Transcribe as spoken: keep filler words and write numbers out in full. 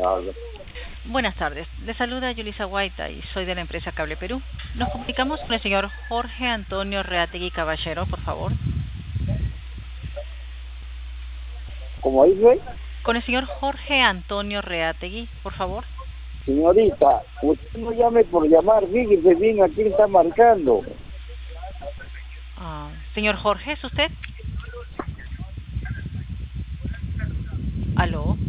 tardes. Buenas tardes. Le saluda Yulisa Guaita y soy de la empresa Cable Perú. Nos comunicamos con el señor Jorge Antonio Reategui Caballero, por favor. ¿Cómo dice? Con el señor Jorge Antonio Reategui, por favor. Señorita, usted no llame por llamar, fíjese bien a quién está marcando. Ah, señor Jorge, ¿es usted? ¿Aló?